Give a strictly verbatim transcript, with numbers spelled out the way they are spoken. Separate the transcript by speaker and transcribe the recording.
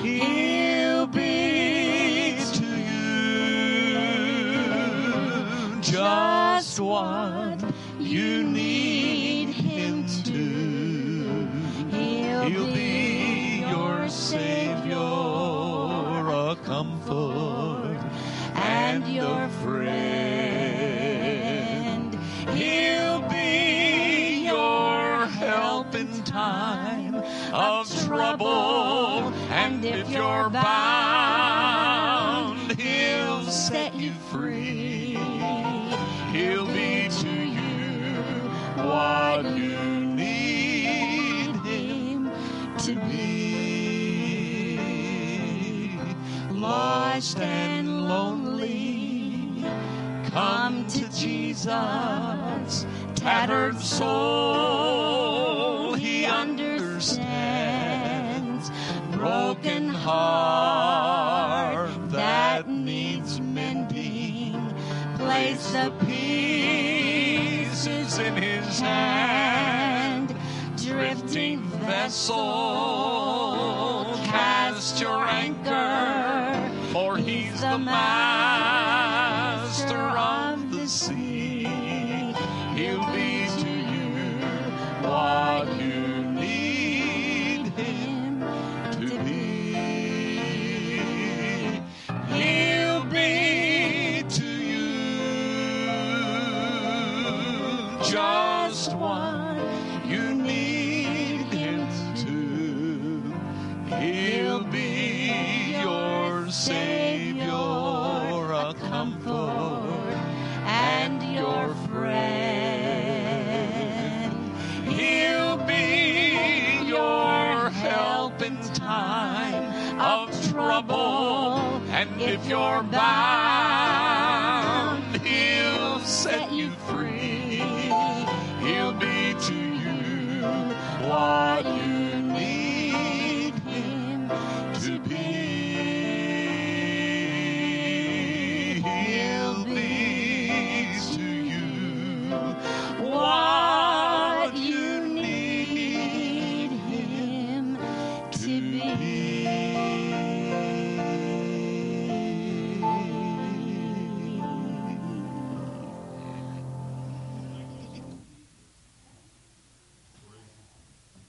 Speaker 1: He'll be to you just what you need him to do. He'll be your Savior, a comfort, and your friend. He'll be your help in time of trouble, and if you're bound, he'll set you free. He'll be to you what you need him to be. Lost and lonely, come to Jesus. Tattered soul, he understands. Broken heart that needs mending. Place the pieces in his hand. Drifting vessel, cast your anchor, for he's the master of the sea. He'll be to you what you need him to be. He'll be to you just what you need him to. He'll be your Savior, a comfort, and your friend. He'll be your help in time of trouble, and if you're bound, he'll set you